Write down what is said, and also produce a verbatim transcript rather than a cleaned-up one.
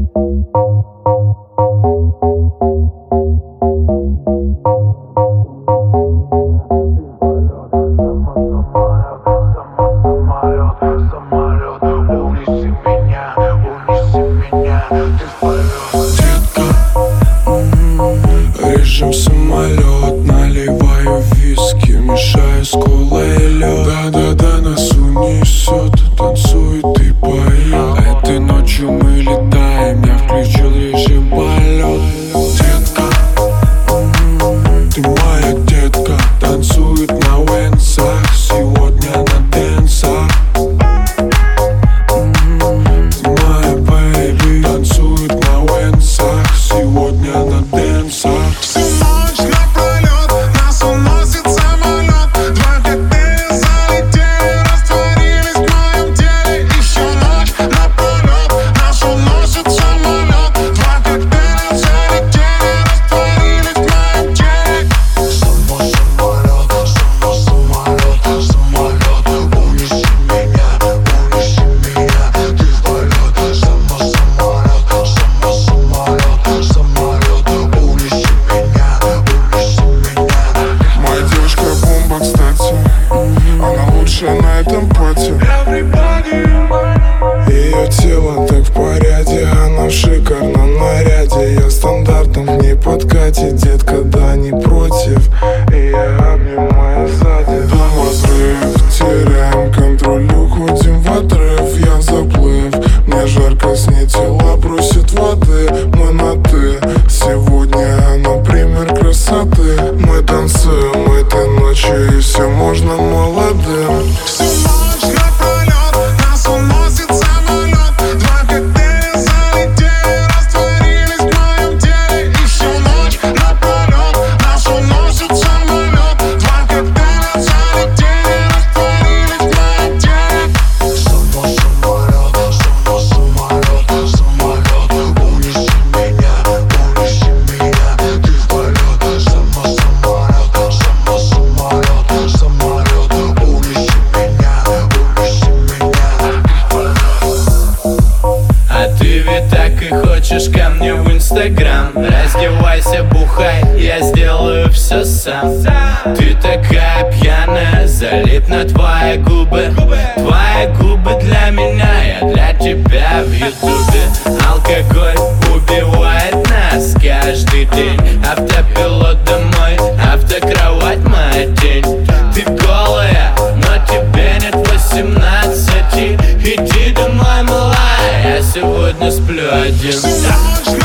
Режем самолет, наливаю виски, мешаю с колой лед. Да-да-да, нас унесет, танцует и поет. Этой ночью мы летаем, я включил режим полет. Детка, ты моя детка, танцует на венсах, сегодня на дэнсах. Ты моя бэйби, танцует на венсах, сегодня на дэнсах. На этом пати ее тело так в порядке, она в шикарном наряде. Я стандартом в ней подкате, детка, да не против. И я обнимаю сзади. Дом взрыв, теряем контроль, уходим в отрыв. Я в заплыв, мне жарко с ней, тела просят воды. Мы на ты, сегодня она пример красоты. Мы танцуем этой ночью, и все можно молодым. Хочешь ко мне в инстаграм? Раздевайся, бухай, я сделаю все сам. Ты такая пьяная, залипна твои губы. Твои губы для меня, я для тебя в ютубе. Алкоголь убивает нас каждый день. Автопилот домой, автокровать моя тень. Ты голая, но тебе нет восемнадцати. Иди домой, малая, я сегодня сплю один.